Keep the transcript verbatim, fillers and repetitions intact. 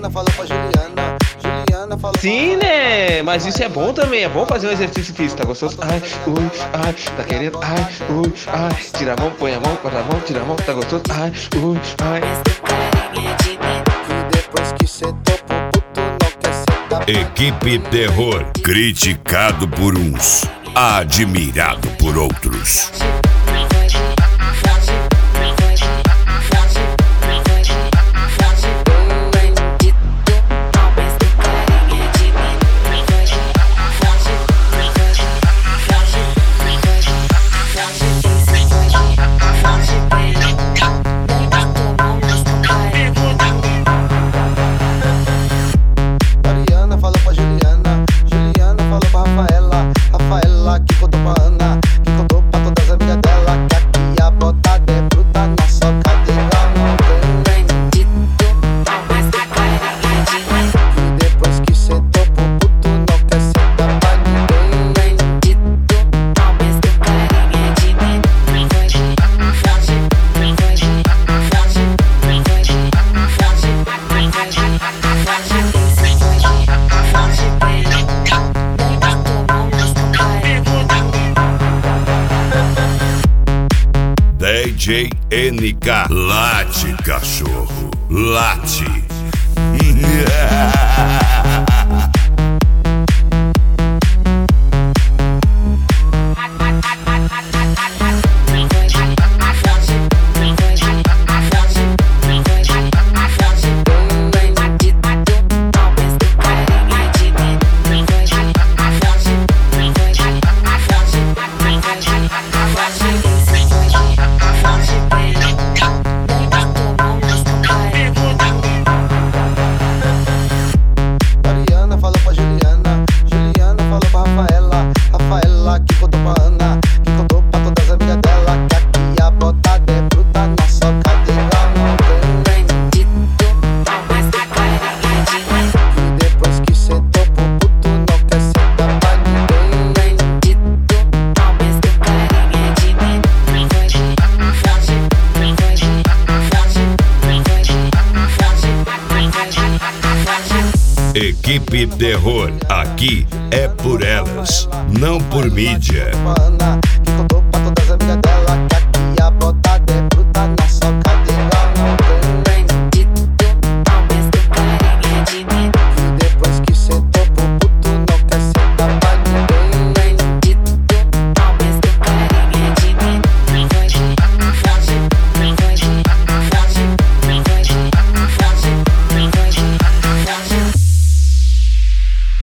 Mariana falou pra Juliana, Juliana falou. Sim, né? Mas isso é bom também, é bom fazer um exercício físico, tá gostoso? Ai, ui, ai, tá querendo? Ai, ui, ai, tira a mão, põe a mão, bota a mão, tira a mão, tá gostoso? Ai, ui, ai. E depois que cê topou, puto não quer ser da Equipe Terror, criticado por uns, admirado por outros. Mariana falou pra Juliana, Juliana falou pra Rafaela, Rafaela que contou pra Ana, que contou pra todas as amigas dela, que aqui a botada é bruta, nossa cadeira não tem. E depois que cê topou, puto não quer ser da pra ninguém. D J N K, late cachorro, late. Mariana falou pra Juliana, Juliana falou pra Rafaela, Rafaela que contou pra Ana, que contou pra todas as amigas dela, que aqui a botada é bruta, nossa cadeira não tem. E depois que cê topou, puto não quer ser da pra ninguém. Equipe Terror, aqui é por elas, não por mídia. Pra Ana, que contou